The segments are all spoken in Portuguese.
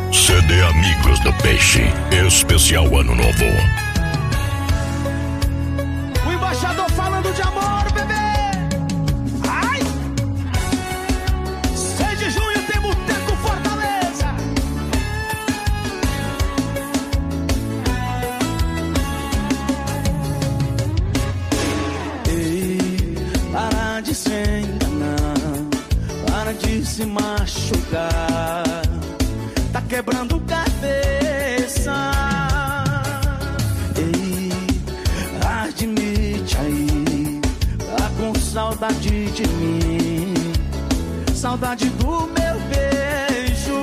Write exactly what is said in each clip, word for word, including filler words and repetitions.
C D Amigos do Peixe, especial Ano Novo. O embaixador falando de amor, bebê. Ai! seis de junho tem Boteco Fortaleza. Ei, para de se enganar, para de se machucar. Tá quebrando cabeça. Ei, admite aí, tá com saudade de mim, saudade do meu beijo.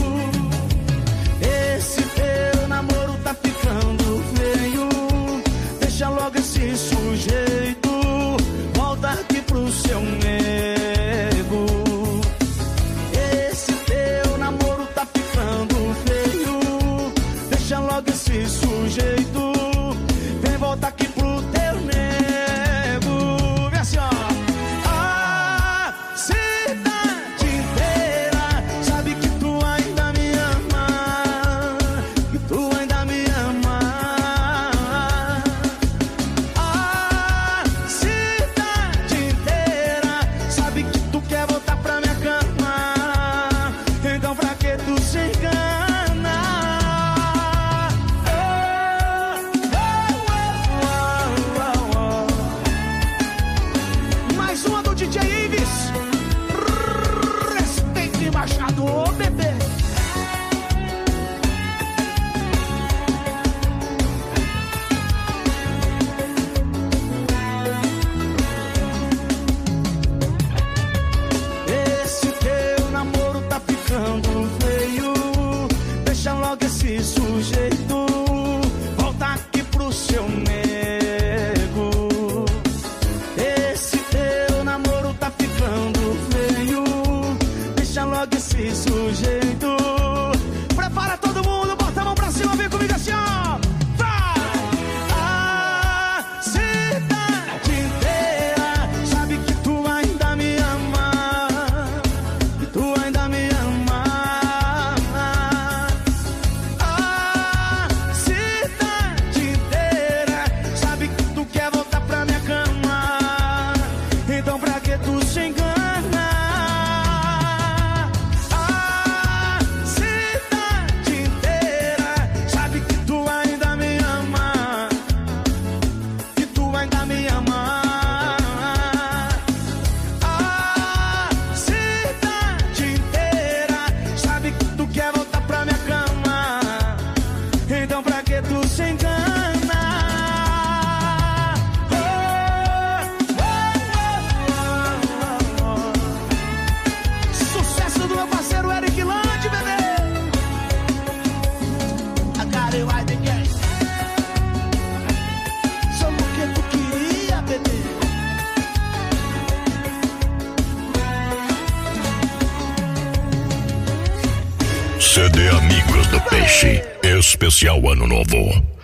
Esse teu namoro tá ficando feio, deixa logo esse sujeito, volta aqui pro seu nego. Esse teu namoro tá ficando feio, deixa logo esse sujeito, vem voltar aqui pro teu nego. Vem assim, ó. A cidade inteira sabe que tu ainda me ama, que tu ainda me ama. A cidade inteira sabe que tu quer voltar pra minha cama, então pra que tu se engana? Mais uma do D J Ives. Respeito o embaixador, bebê. Esse teu namoro tá ficando feio, deixa logo esse sujeito, volta aqui pro seu nego. Esse teu namoro tá ficando feio, deixa logo esse sujeito. Prepara todo mundo, bota a mão pra cima, vem comigo assim, ó. Vai! A cidade inteira sabe que tu ainda me ama, que tu ainda me ama. A cidade inteira sabe que tu quer voltar pra minha cama, então pra que tu se engana? A cidade inteira sabe que tu ainda me ama, que tu ainda me ama. A cidade inteira sabe que tu quer voltar pra minha cama, então pra que tu se engana? Sucesso do meu parceiro Eric Land, bebê. A cara eu ai de quem? Só porque tu queria, bebê. C D Amigos do Peixe, especial Ano Novo.